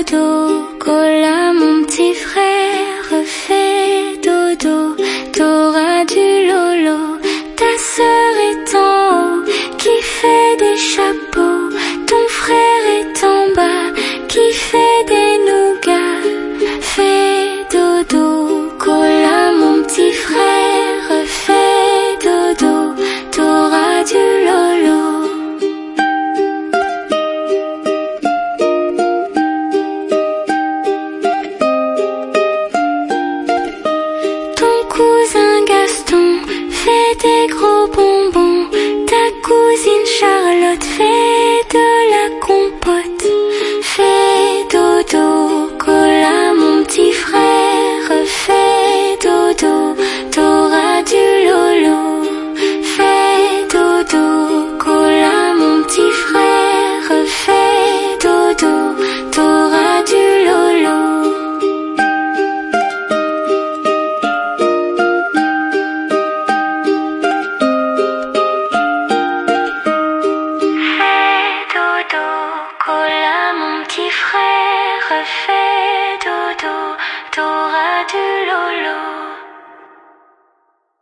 dodo, cola mon petit frère, fais dodo, t'auras du lolo. Ta sœur est en haut, qui fait des chapeaux, ton frère est en bas, qui fait des nougats. Fais dodo, cola mon petit frère, fais dodo, t'auras du lolo. Cousin Gaston fait des gros bonbons, ta cousine Charlotte fait de la compote. Fais dodo, cola mon petit frère, fais dodo, t'auras du lolo. Fais dodo, cola mon petit frère, fais dodo, t'auras du lolo. Cola mon petit frère, fais dodo, t'auras du